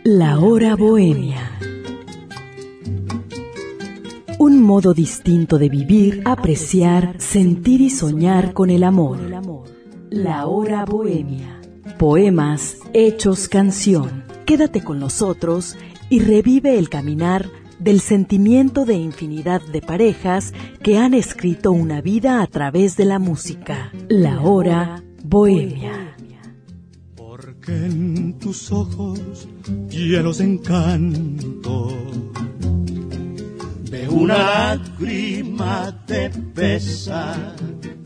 La hora bohemia. Un modo distinto de vivir, apreciar, sentir y soñar con el amor. La hora bohemia. Poemas hechos canción. Quédate con nosotros y revive el caminar del sentimiento de infinidad de parejas que han escrito una vida a través de la música. La hora bohemia. Porque en tus ojos llenos de encanto veo una lágrima de pesar.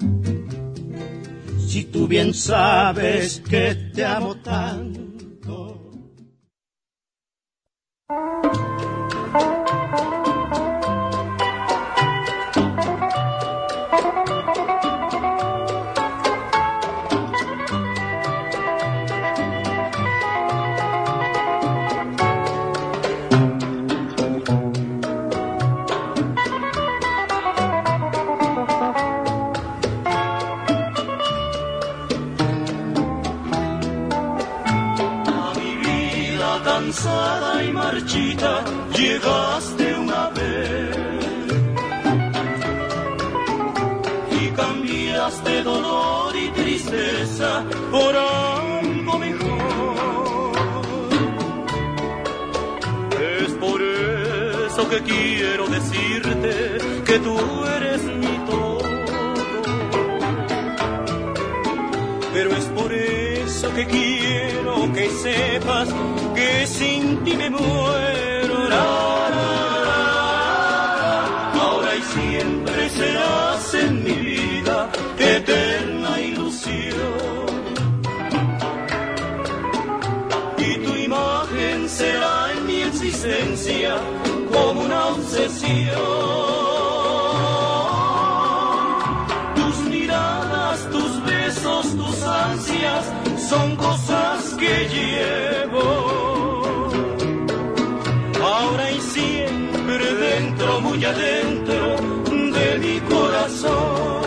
Si tú bien sabes que te amo tanto. Cansada y marchita, llegaste una vez y cambiaste dolor y tristeza por algo mejor. Es por eso que quiero decirte que tú eres mi todo, pero es por eso que quiero que sepas que sin ti me muero. Ahora y siempre serás en mi vida eterna ilusión, y tu imagen será en mi existencia como una obsesión. Tus miradas, tus besos, tus ansias son cosas que llevo ahora y siempre dentro, muy adentro de mi corazón.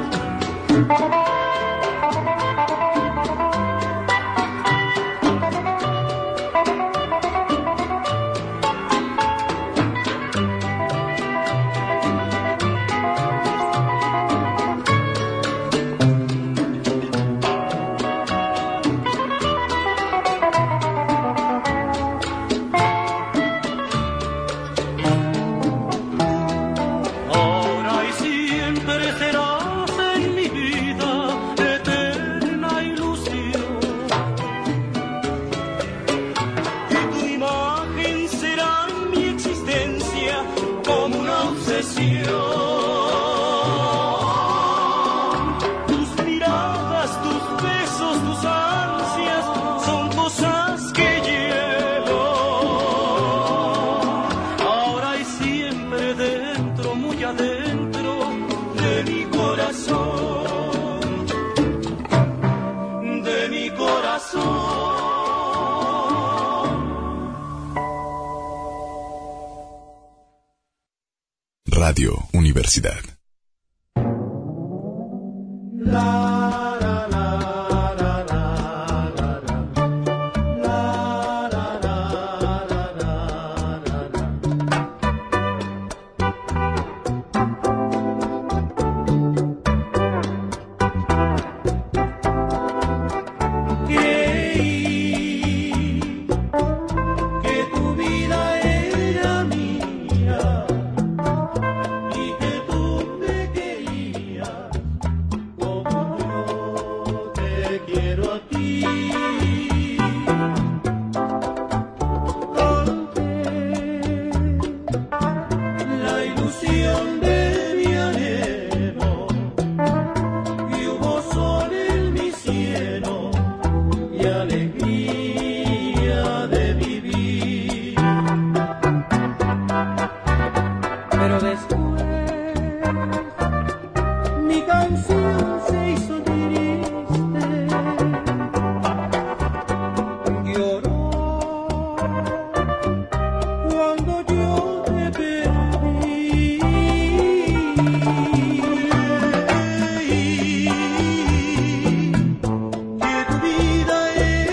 Radio Universidad. Que tu vida es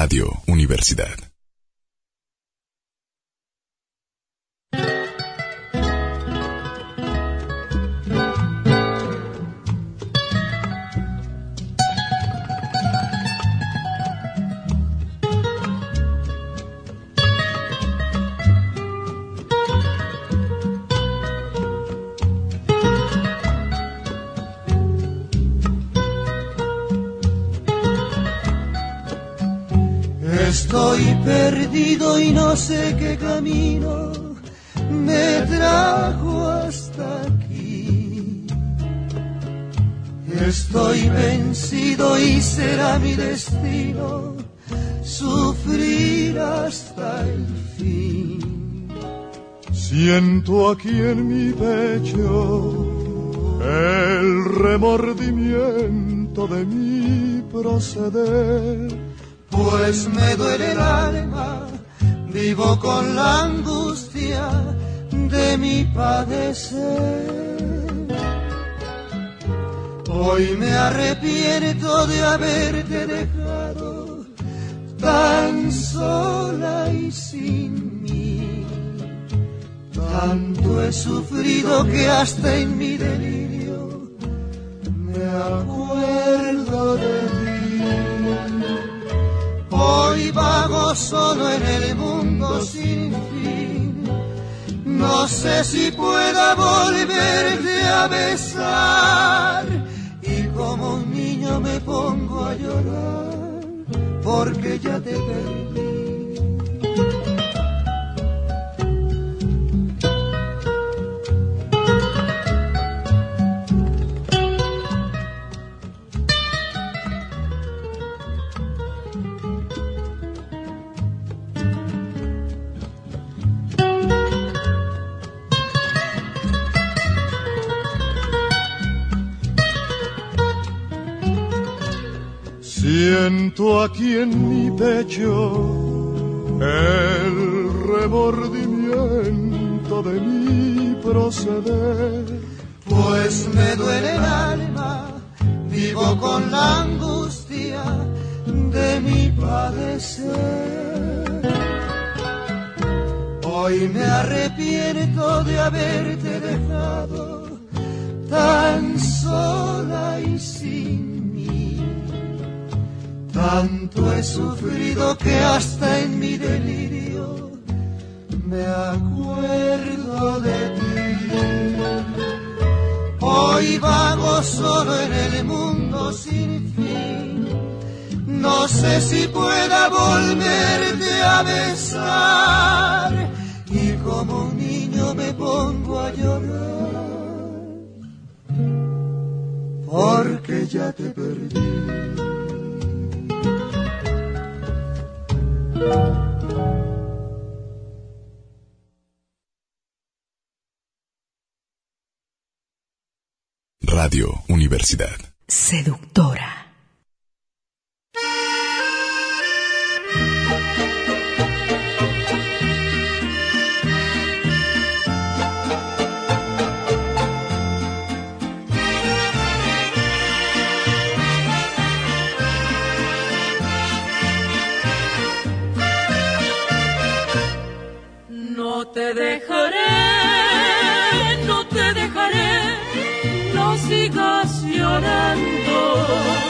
Radio Universidad. Estoy perdido y no sé qué camino me trajo hasta aquí. Estoy vencido y será mi destino sufrir hasta el fin. Siento aquí en mi pecho el remordimiento de mi proceder. Pues me duele el alma, vivo con la angustia de mi padecer. Hoy me arrepiento de haberte dejado tan sola y sin mí. Tanto he sufrido que hasta en mi delirio me acuerdo de ti. Hoy vago solo en el mundo sin fin. No sé si pueda volverte a besar. Y como un niño me pongo a llorar porque ya te perdí. Siento aquí en mi pecho el remordimiento de mi proceder. Pues me duele el alma, vivo con la angustia de mi padecer. Hoy me arrepiento de haberte dejado tan sola y sin. Tanto he sufrido que hasta en mi delirio me acuerdo de ti. Hoy vago solo en el mundo sin fin. No sé si pueda volverte a besar. Y como un niño me pongo a llorar porque ya te perdí. Radio Universidad. Seductora. No te dejaré, no te dejaré, no sigas llorando.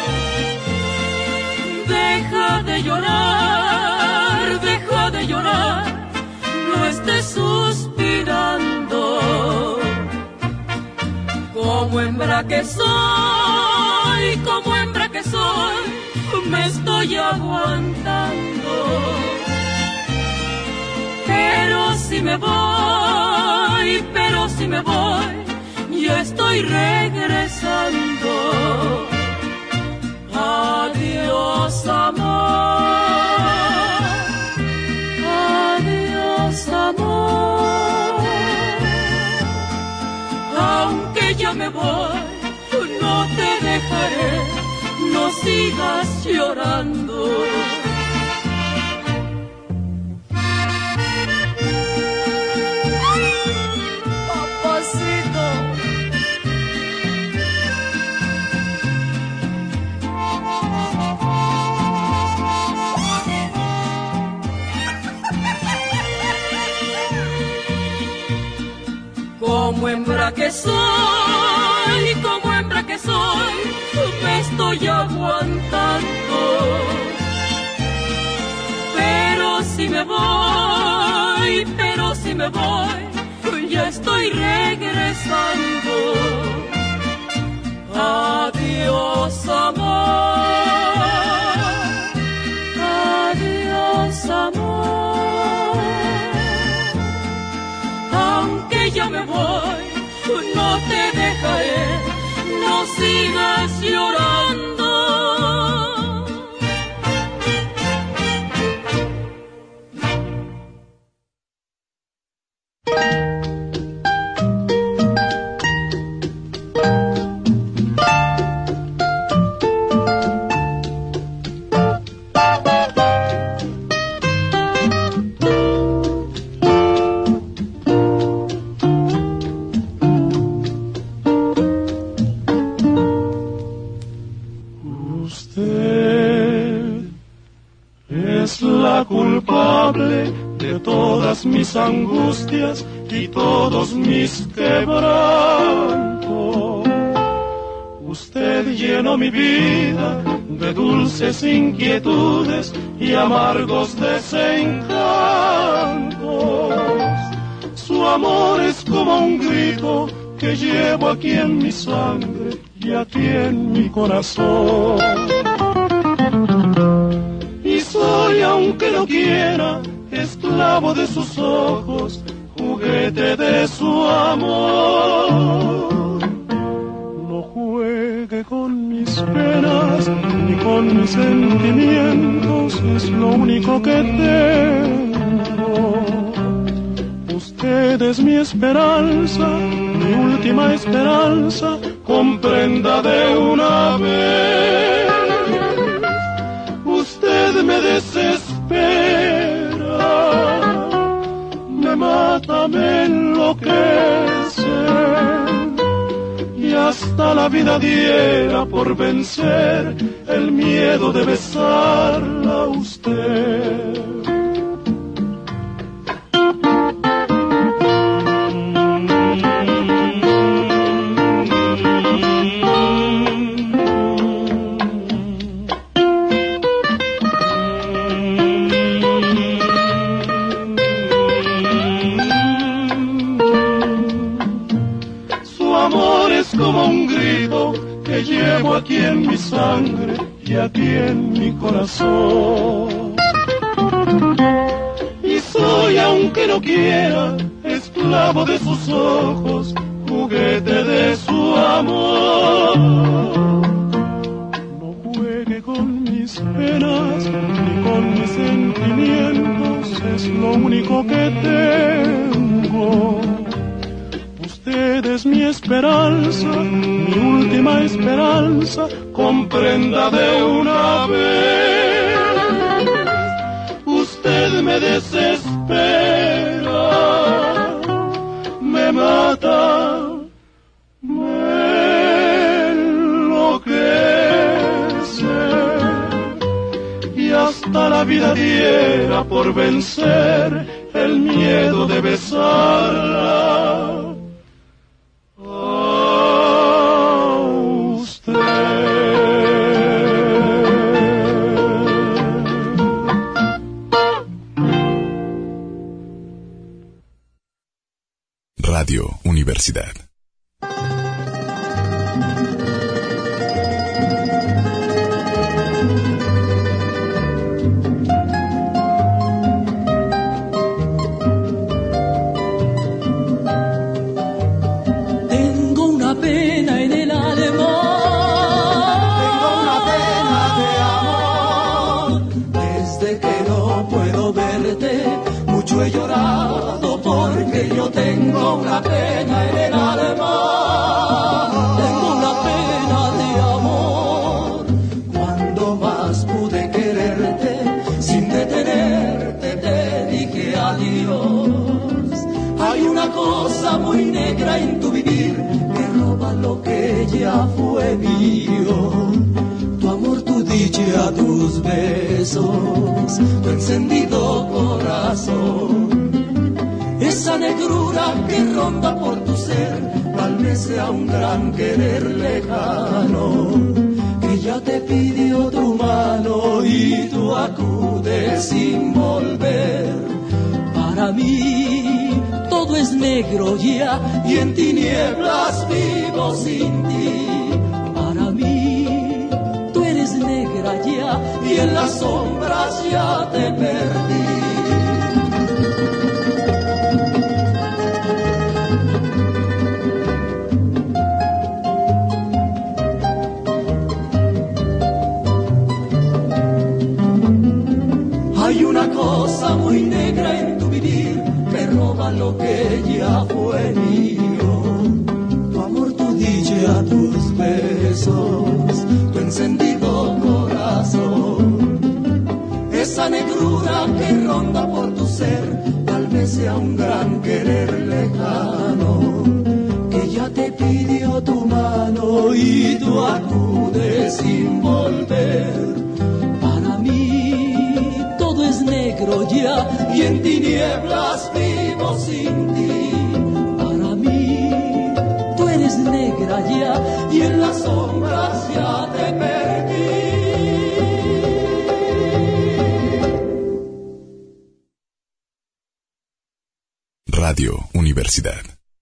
Deja de llorar, no estés suspirando. Como hembra que soy, me estoy aguantando. Pero si me voy, ya estoy regresando. Adiós, amor. Adiós, amor. Aunque ya me voy, no te dejaré, no sigas llorando. Como hembra que soy, me estoy aguantando. Pero si me voy, ya estoy regresando. Adiós, amor. Adiós, amor. Aunque ya me voy, no te dejaré, no sigas llorando. Culpable de todas mis angustias y todos mis quebrantos. Usted llenó mi vida de dulces inquietudes y amargos desencantos. Su amor es como un grito que llevo aquí en mi sangre y aquí en mi corazón. Y soy, aunque no quiera, esclavo de sus ojos, juguete de su amor. No juegue con mis penas ni con mis sentimientos, es lo único que tengo. Usted es mi esperanza, mi última esperanza, comprenda de una vez. Usted me desespera, me mata, me enloquece, y hasta la vida diera por vencer el miedo de besarla a usted. Como un grito que llevo aquí en mi sangre y aquí en mi corazón. Y soy, aunque no quiera, esclavo de sus ojos, juguete de su amor. No juegue con mis penas ni con mis sentimientos, es lo único que tengo. Usted es mi esperanza, mi última esperanza, comprenda de una vez. Usted me desespera, me mata, me enloquece, y hasta la vida diera por vencer el miedo de besarla. Radio Universidad. Tengo una pena en el alma. Tengo una pena de amor. Desde que no puedo verte, mucho he llorado porque yo tengo una pena en el alma. Tengo una pena de amor. Cuando más pude quererte, sin detenerte te dije adiós. Hay una cosa muy negra en tu vivir que roba lo que ya fue mío. Tu amor, tu dicha, tus besos, tu encendido corazón. Esa negrura negrura que ronda por tu ser, tal vez sea un gran querer lejano, que ya te pidió tu mano y tú acudes sin volver. Para mí todo es negro ya y en tinieblas vivo sin ti. Para mí tú eres negra ya y en las sombras ya te perdí. Hay una cosa muy negra en tu vivir que roba lo que ya fue mío. Tu amor, tu dicha, tus besos, tu encendido corazón. Esa negrura que ronda por tu ser, tal vez sea un gran querer lejano, que ya te pidió tu mano y tú acudes sin volver. Para mí todo es negro ya y en tinieblas vivo sin ti. Para mí tú eres negra ya y en las sombras ya te perdí. Radio Universidad.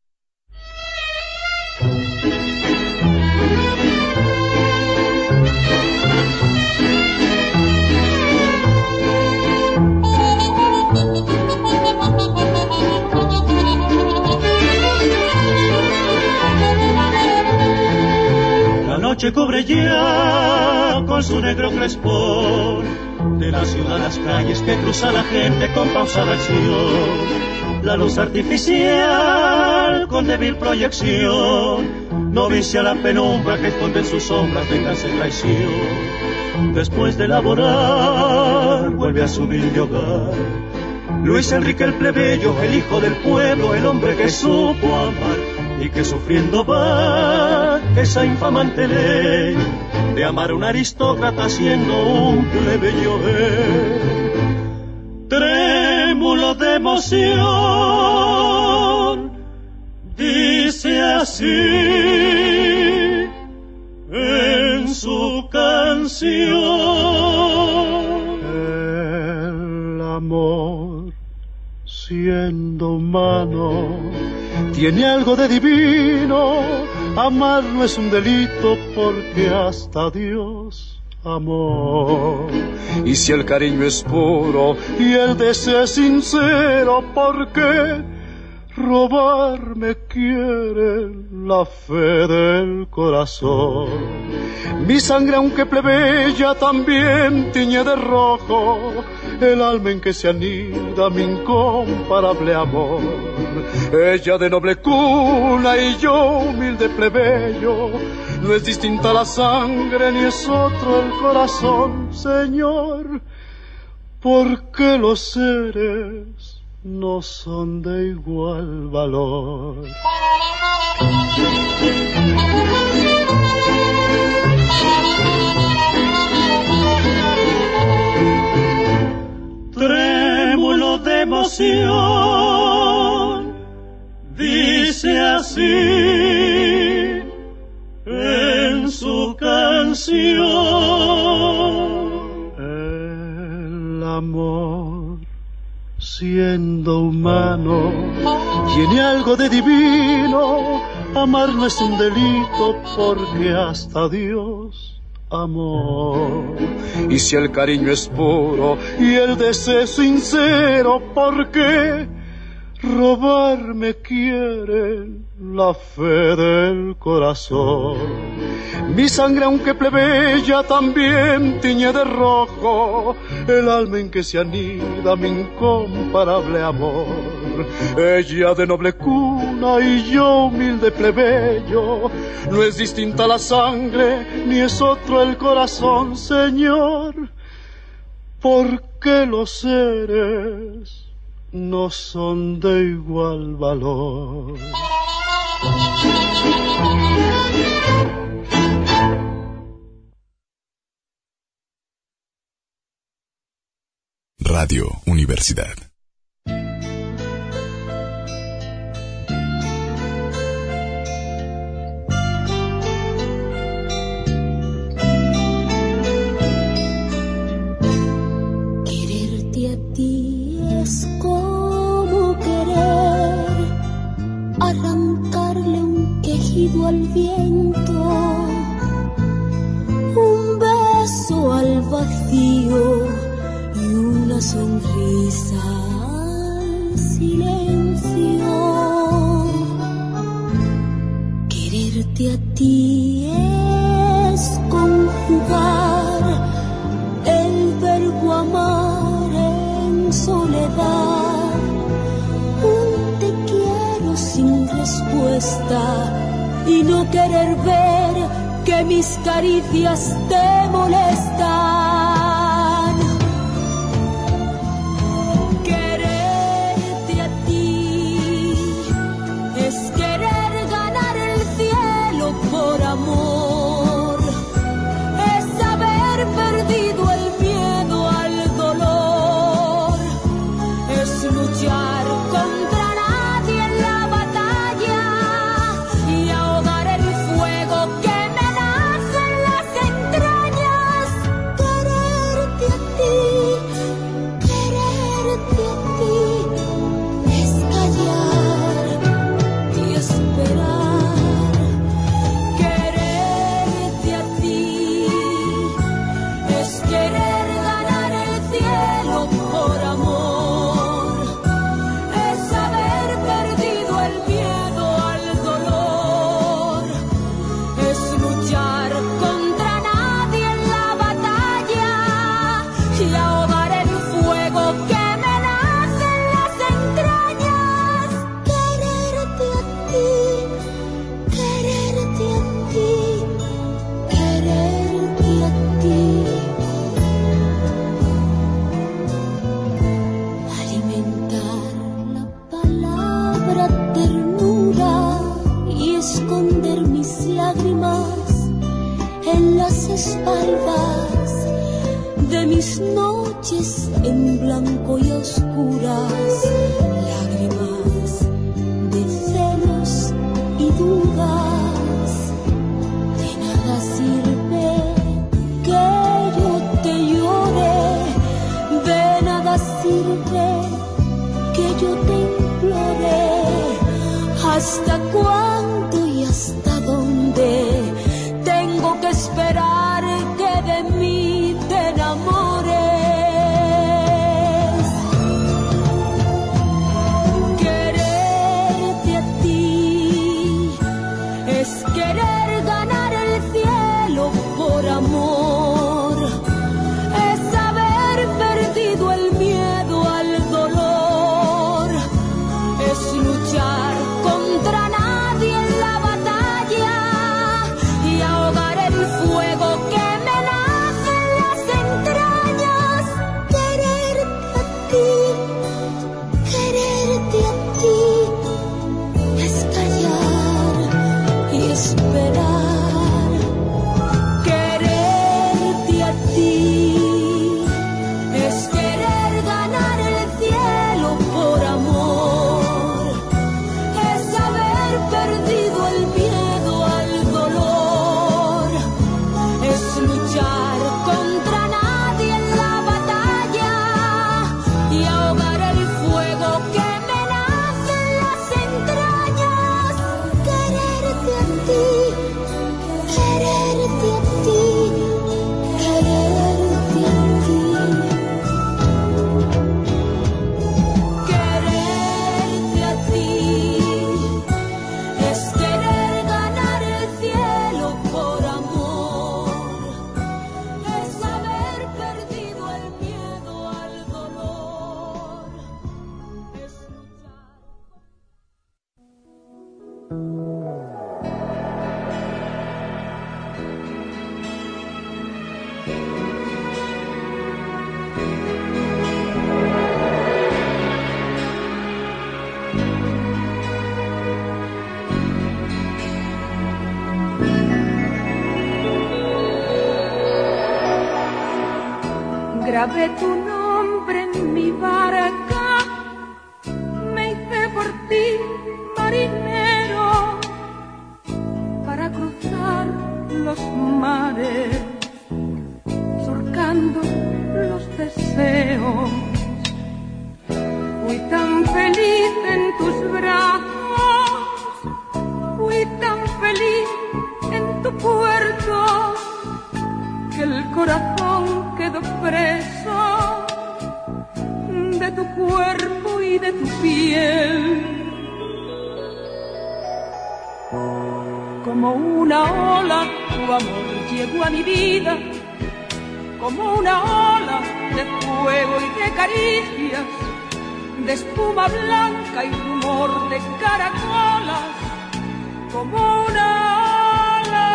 La noche cubre ya con su negro crespón de la ciudad las calles que cruza la gente con pausada acción. La luz artificial con débil proyección no vicia la penumbra que esconde en sus sombras venganza y traición. Después de laborar vuelve a su humilde hogar Luis Enrique el plebeyo, el hijo del pueblo, el hombre que supo amar y que sufriendo va esa infamante ley de amar a un aristócrata siendo un plebeyo él. Trémulo de emoción, dice así en su canción. El amor, siendo humano, tiene algo de divino. Amar no es un delito porque hasta Dios amó. Y si el cariño es puro y el deseo es sincero, ¿por qué robarme quiere la fe del corazón? Mi sangre, aunque plebeya, también tiñe de rojo el alma en que se anida mi incomparable amor. Ella de noble cuna y yo humilde plebeyo, no es distinta la sangre ni es otro el corazón, Señor, porque los seres no son de igual valor. Trémulo de emoción, dice así en su canción. El amor, siendo humano, tiene algo de divino. Amar no es un delito porque hasta Dios amó. Y si el cariño es puro y el deseo sincero, ¿por qué robarme quiere la fe del corazón? Mi sangre, aunque plebeya, también tiñe de rojo el alma en que se anida mi incomparable amor. Ella de noble cuna y yo humilde plebeyo, no es distinta la sangre ni es otro el corazón, Señor, porque los seres no son de igual valor. Radio Universidad. arrancarle un quejido al viento, un beso al vacío y una sonrisa al silencio. Quererte a ti es conjugar el verbo amar en soledad, un te quiero sin respuesta y no querer ver que mis caricias te molestan. Quererte a ti es querer ganar el cielo por amor, es haber perdido el miedo al dolor, es luchar contra nadie en la batalla y ahogar el fuego que me nace en las entrañas. Quererte a ti es callar y esperar. Quererte a ti es querer ganar el cielo por amor, es haber perdido el miedo al dolor, es luchar contra nadie en la batalla y ahogar el fuego que me nace en las entrañas. Quererte a ti, quererte a ti, quererte a ti. Alimentar la palabra ternura y esconder mis lágrimas en las espaldas de mis noches en blanco y oscuras, lágrimas de celos y dudas. De nada sirve que yo te llore, de nada sirve que yo te implore. ¿Hasta cuándo y hasta dónde tengo que esperar que de mí te enamores? Quererte a ti es querer ganar el cielo por amor, es haber perdido el miedo al dolor, es luchar contra nadie en la batalla y ahogar el fuego que me nace en las entrañas. Quererte a ti es callar y esperar. Quererte a ti es querer ganar el cielo por amor, es haber perdido el miedo al dolor, es luchar contra nadie en la batalla y ahogar el fuego que me nace en las entrañas. Quererte a ti, quererte a ti, quererte a ti. Quererte a ti es querer ganar el cielo por amor, es haber perdido el miedo al dolor, es luchar. Grabé tu nombre en mi barca, me hice por ti marinero para cruzar los mares, surcando los deseos. Fui tan feliz en tus brazos Como una ola, tu amor llegó a mi vida, como una ola de fuego y de caricias, de espuma blanca y rumor de caracolas, como una ola.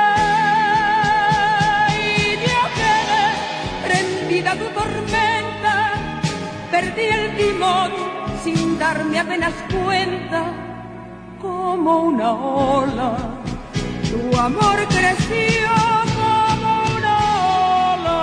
Y yo quedé prendida a tu tormenta, perdí el timón sin darme apenas cuenta, como una ola. Tu amor creció como una ola.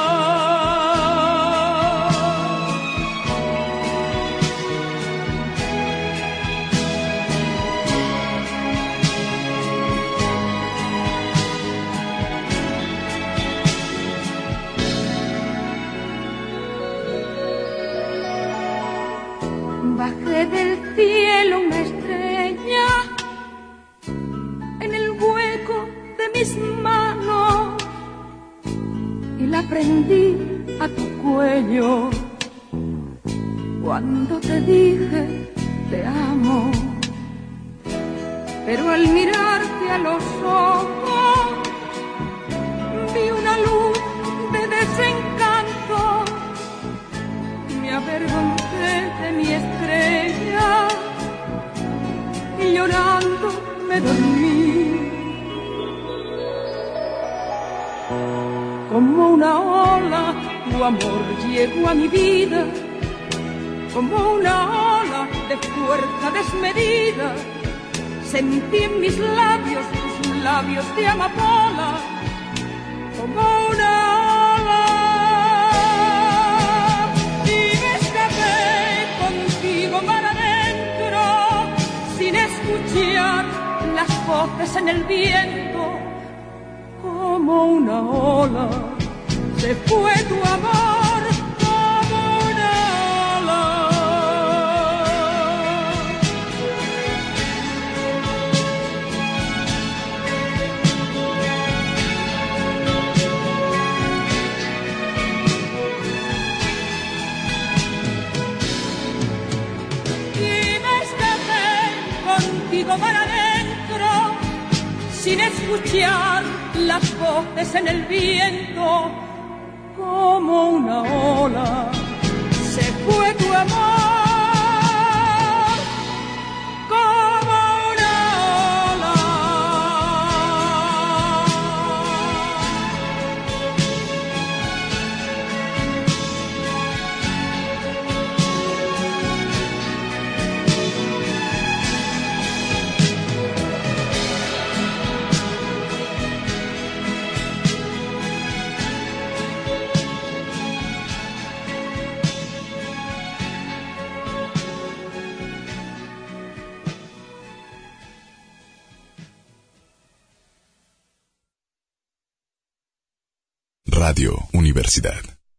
Bajé del cielo una estrella en el hueco de mis manos y la prendí a tu cuello cuando te dije te amo. Pero al mirarte a los ojos vi una luz de desencanto, me avergoncé de mi estrella y llorando me dormí. Como una ola, tu amor llegó a mi vida, como una ola de fuerza desmedida. Sentí en mis labios tus labios de amapola, como una ola. Y me escapé contigo para adentro, sin escuchar las voces en el viento, como una ola. Se fue tu amor como una ola. Y me escapé contigo para adentro, sin escuchar las voces en el viento, como una ola. Se fue tu amor como una ola. Radio Universidad.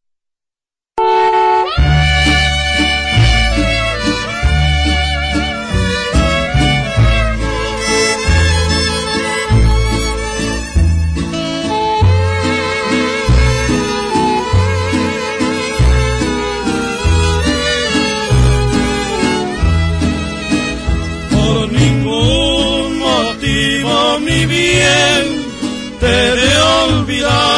Por ningún motivo, mi bien, te he de olvidar.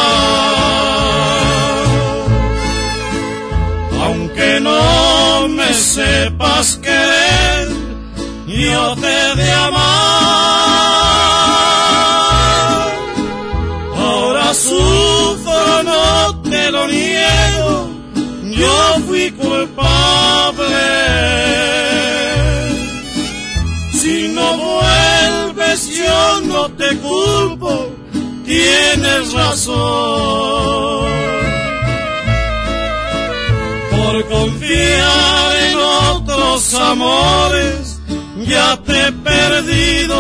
Aunque no me sepas querer, yo te he de amar. Ahora sufro, no te lo niego, yo fui culpable. Si no vuelves, yo no te culpo, tienes razón. Por confiar en otros amores, ya te he perdido.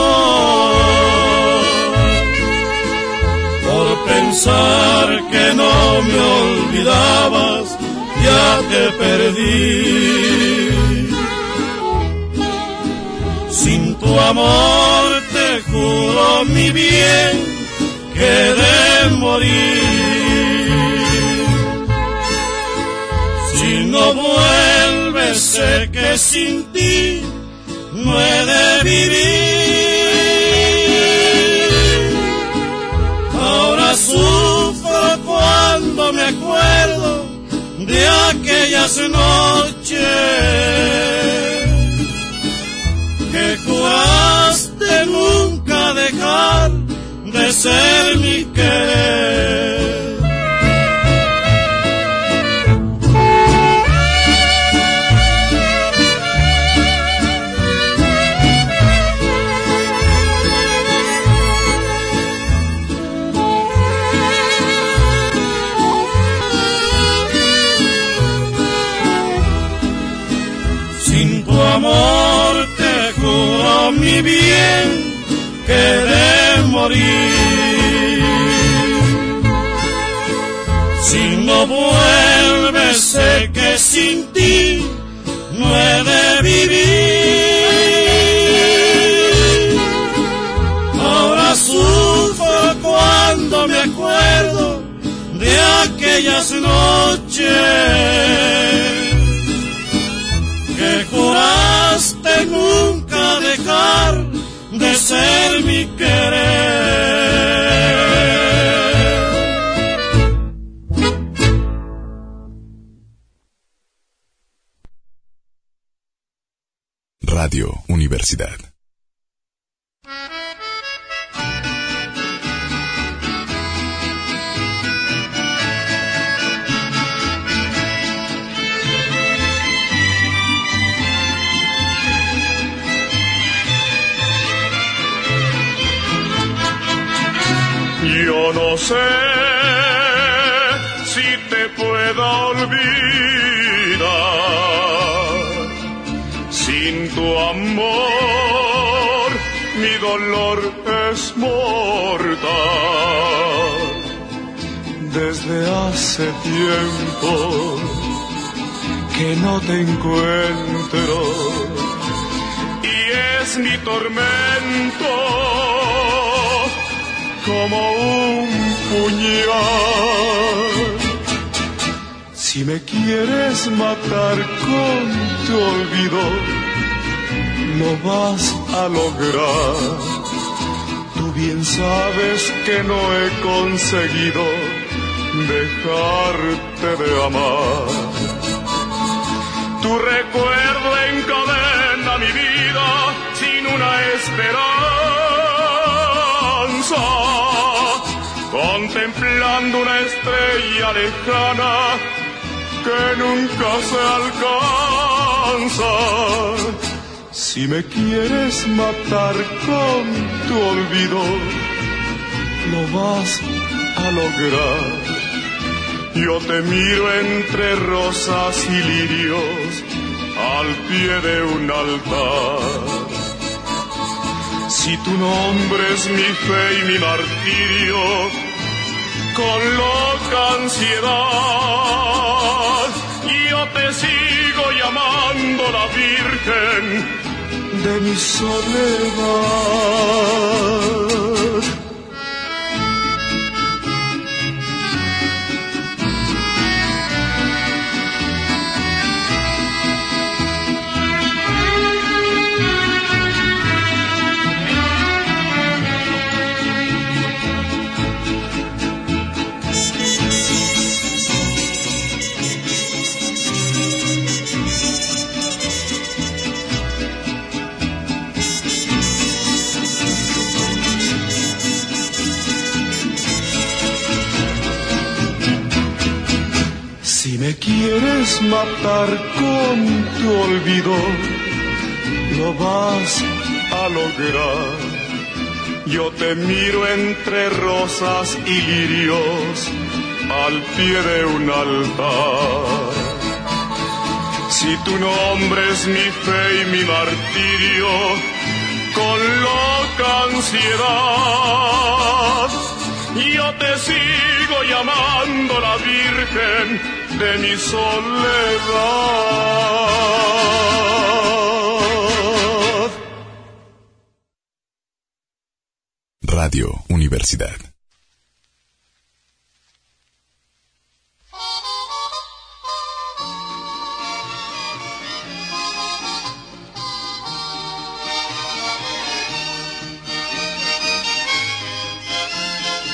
Por pensar que no me olvidabas, ya te perdí. Sin tu amor te juro, mi bien, que he de morir. Si no vuelves, sé que sin ti no he de vivir. aquellas noches que juraste nunca dejar de ser mi querer. Sin tu amor te juro mi bien que de morir. Si no vuelves sé que sin ti no he de vivir. Ahora sufro cuando me acuerdo de aquellas noches que juraste nunca dejar de ser mi querer. Radio Universidad. Yo no sé si te pueda olvidar. Sin tu amor mi dolor es mortal. Desde hace tiempo que no te encuentro y es mi tormento como un puñal. Si me quieres matar con tu olvido, lo vas a lograr. Tú bien sabes que no he conseguido dejarte de amar. Tu recuerdo encadena mi vida sin una esperanza, contemplando una estrella lejana que nunca se alcanza. Si me quieres matar con tu olvido, lo vas a lograr. Yo te miro entre rosas y lirios al pie de un altar. Si tu nombre es mi fe y mi martirio, con loca ansiedad, yo te sigo llamando la Virgen de mi soledad. Si me quieres matar con tu olvido, lo vas a lograr. Yo te miro entre rosas y lirios al pie de un altar. Si tu nombre es mi fe y mi martirio, con loca ansiedad, yo te sigo llamando la Virgen de mi soledad. Radio Universidad.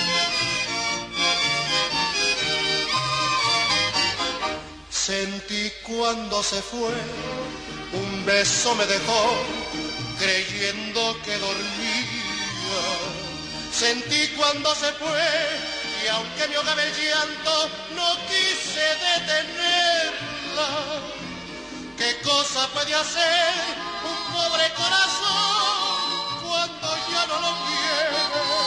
Sentí cuando se fue, un beso me dejó, creyendo que dormía. Sentí cuando se fue, y aunque me ahogaba el llanto, no quise detenerla. ¿Qué cosa puede hacer un pobre corazón cuando ya no lo quiere?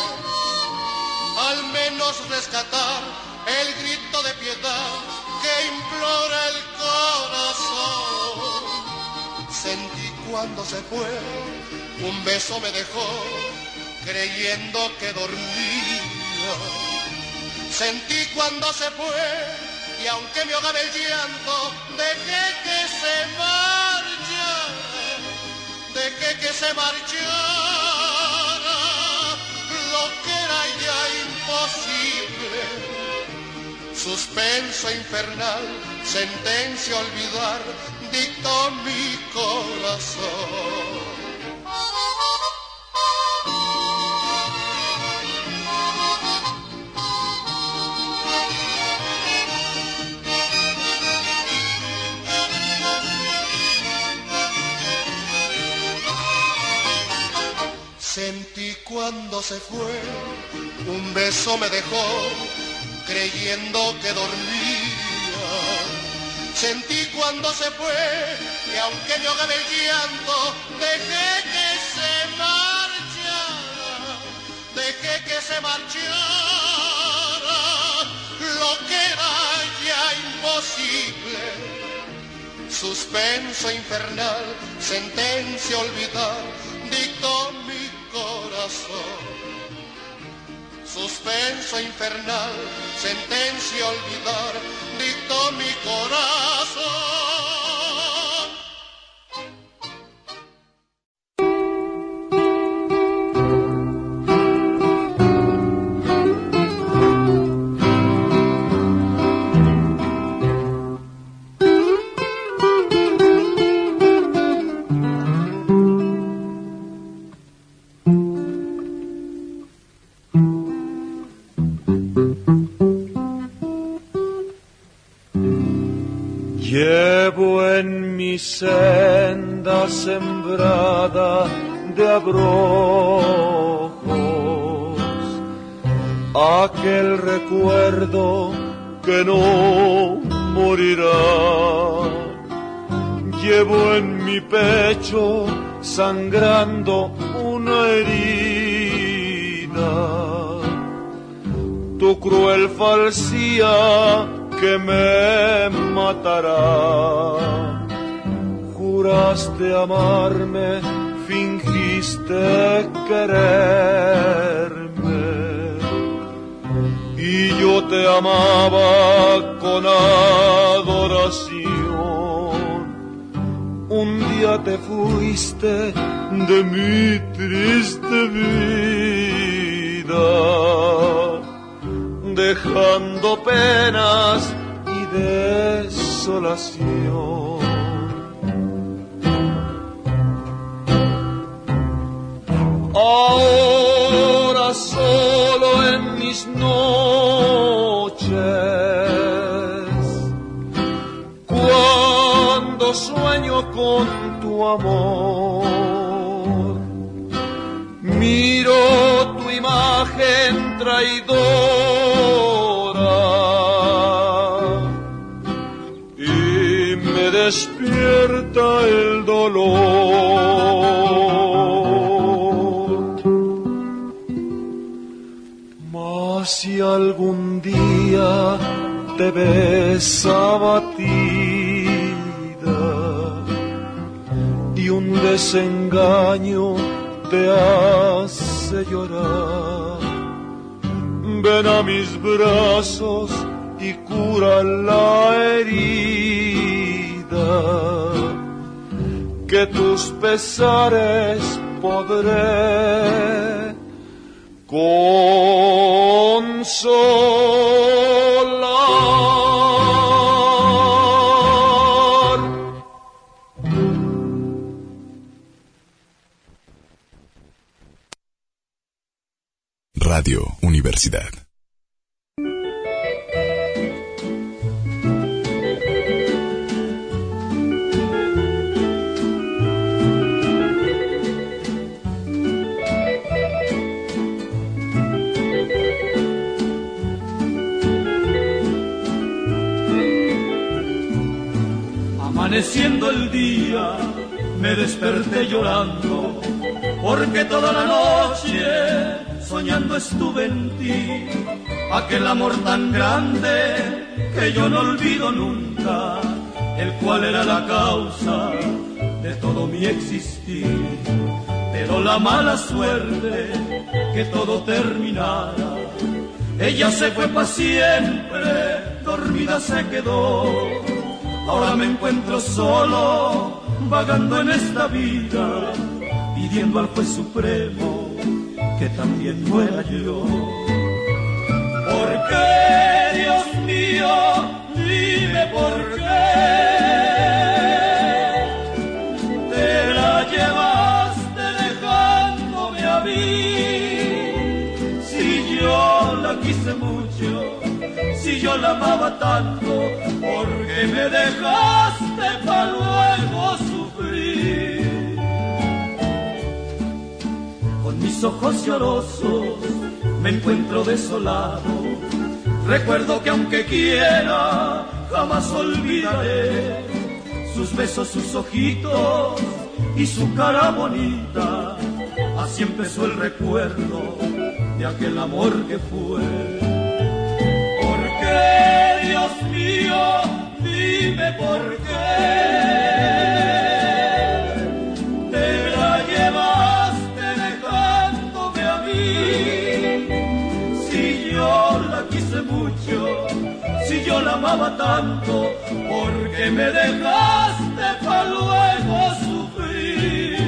Al menos rescatar el grito de piedad que implora el corazón. Sentí cuando se fue, un beso me dejó, creyendo que dormía. Sentí cuando se fue, y aunque me ahogaba el llanto, dejé que se marchara, dejé que se marchara, lo que era ya imposible. Suspenso infernal, sentencia a olvidar, dictó mi corazón. Sentí cuando se fue, un beso me dejó, creyendo que dormía. Sentí cuando se fue, y aunque me ahogaba el llanto, dejé que se marchara, dejé que se marchara, lo que era ya imposible. Suspenso infernal, sentencia a olvidar, dictó mi corazón. Suspenso infernal, sentencia a olvidar, dictó mi corazón. Llevo en mi senda sembrada de abrojos aquel recuerdo que no morirá. Llevo en mi pecho sangrando una herida, tu cruel falsía que me matará. Juraste amarme, fingiste quererme, y yo te amaba con adoración. Un día te fuiste de mi triste vida, dejando penas y desolación. Ahora solo en mis noches, cuando sueño con tu amor, miro tu imagen traidora y me despierta el dolor. Mas si algún día te ves abatida y un desengaño te hace llorar, ven a mis brazos y cura la herida, que tus pesares podré consolar. Radio Universidad. oscureciendo el día, me desperté llorando, porque toda la noche soñando estuve en ti, aquel amor tan grande que yo no olvido nunca, el cual era la causa de todo mi existir. Pero la mala suerte que todo terminara, ella se fue para siempre, dormida se quedó. Ahora me encuentro solo, vagando en esta vida, pidiendo al juez supremo que también muera yo. ¿Por qué, Dios mío? Dime por qué te la llevaste dejándome a mí. Si yo la quise mucho, si yo la amaba tanto, ¿por qué me dejaste para luego sufrir? Con mis ojos llorosos me encuentro desolado. Recuerdo que aunque quiera, jamás olvidaré sus besos, sus ojitos y su cara bonita. Así empezó el recuerdo de aquel amor que fue. ¿Por qué, Dios mío? Dime por qué te la llevaste dejándome a mí. Si yo la quise mucho, si yo la amaba tanto, ¿por qué me dejaste para luego sufrir?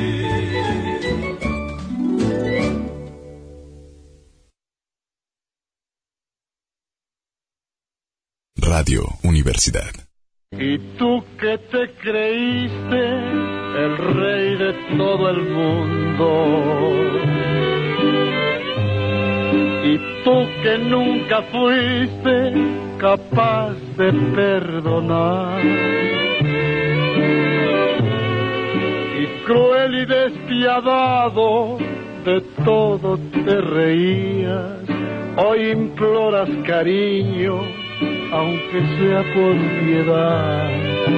Radio Universidad. Y tú que te creíste el rey de todo el mundo, y tú que nunca fuiste capaz de perdonar, y cruel y despiadado de todo te reías, hoy imploras cariño, aunque sea por piedad.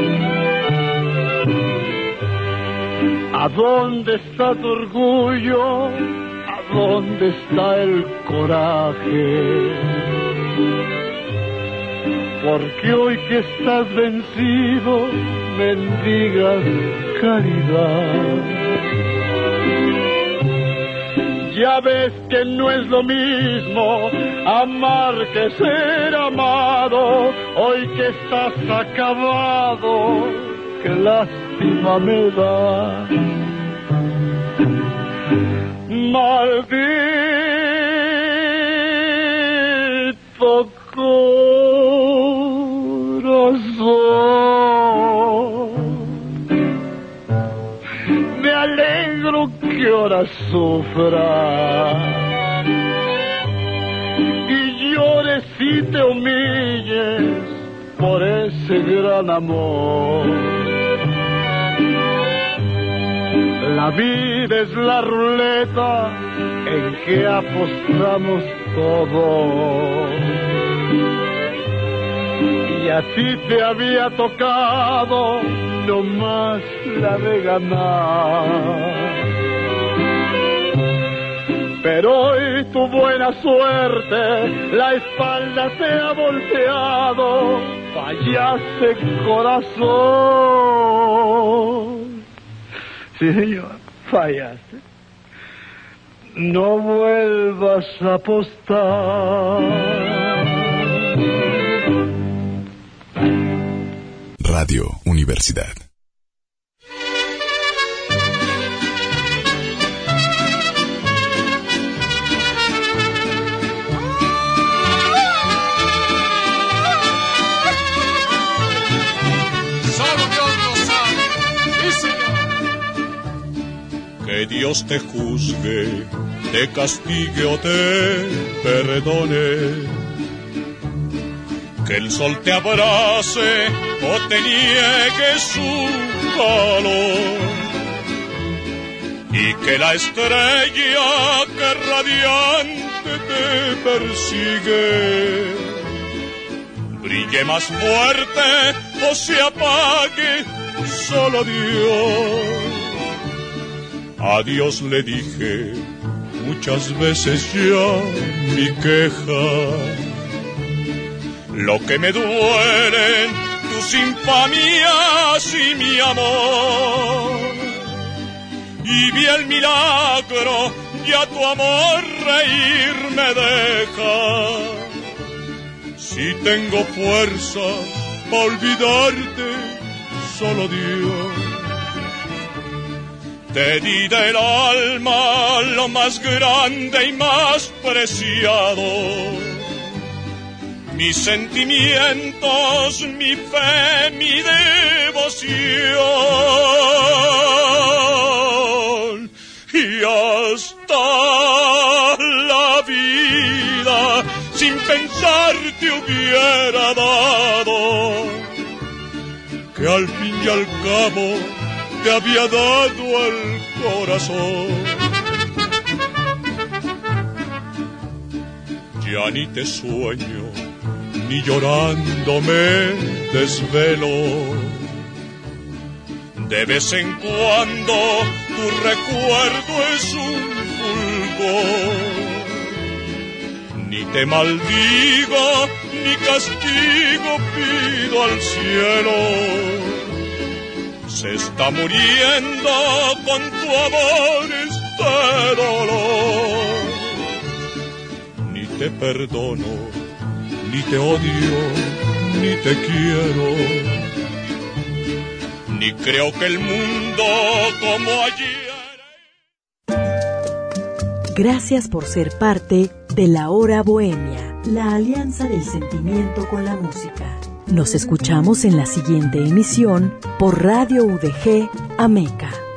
¿A dónde está tu orgullo? ¿A dónde está el coraje? Porque hoy que estás vencido, mendigas caridad. Ya ves que no es lo mismo amar que ser amado. Hoy que estás acabado, qué lástima me da. Maldito corazón, me alegro que ahora sufra y llores y te humilles por ese gran amor. La vida es la ruleta en que apostamos todo, y así te había tocado nomás la de ganar. Pero hoy tu buena suerte, la espalda se ha volteado, fallaste corazón. Sí, señor, fallaste. No vuelvas a apostar. Radio Universidad. Que Dios te juzgue, te castigue o te perdone. Que el sol te abrace o te niegue su calor. Y que la estrella que radiante te persigue brille más fuerte o se apague solo Dios. A Dios le dije muchas veces ya mi queja, lo que me duelen tus infamias y mi amor. Y vi el milagro, ya tu amor reír me deja. Si tengo fuerzas para olvidarte, solo Dios. Te di del alma lo más grande y más preciado, mis sentimientos, mi fe, mi devoción. Y hasta la vida sin pensar te hubiera dado, que al fin y al cabo te había dado el corazón. Ya ni te sueño, ni llorando me desvelo. De vez en cuando tu recuerdo es un fulgor. Ni te maldigo, ni castigo pido al cielo. Se está muriendo con tu amor este dolor. Ni te perdono, ni te odio, ni te quiero, ni creo que el mundo como ayer. Gracias por ser parte de La Hora Bohemia, la alianza del sentimiento con la música. Nos escuchamos en la siguiente emisión por Radio UDG Ameca.